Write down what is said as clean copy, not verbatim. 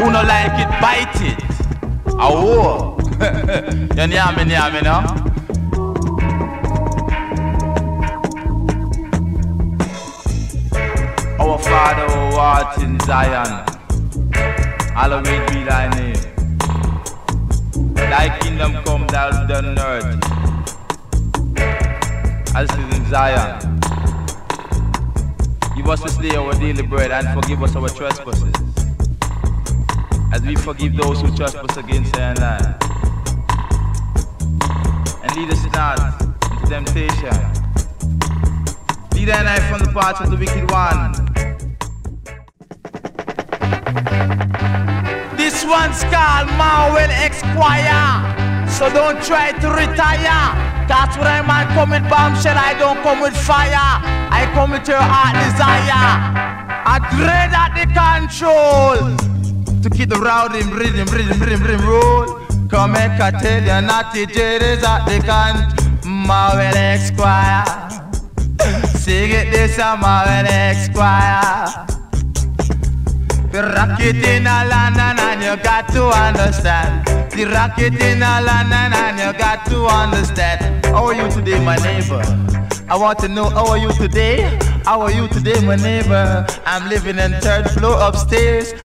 Who no like it, bite it. Oh, you hear me now? Our Father who art in Zion, hallowed be thy name. Thy kingdom come, thou done on earth, as it is in Zion. Give us this day our daily bread, and forgive us our trespasses, as we forgive those who trespass against us and I. And lead us not into temptation. Lead thy life from the path of the wicked one. This one's called Marwell Esquire, so don't try to retire. That's what I'm on, come with bombshell, I don't come with fire. I come with your heart desire. I dread at the control to keep the rhythm roll. Come make I tell you, naughty Jerry's at the Marwell Esquire. Sing it this Marwell Esquire. The rocket in a London and you got to understand. The rocket in a London and you got to understand. How are you today, my neighbor? I want to know, how are you today? How are you today, my neighbor? I'm living in 3rd floor upstairs.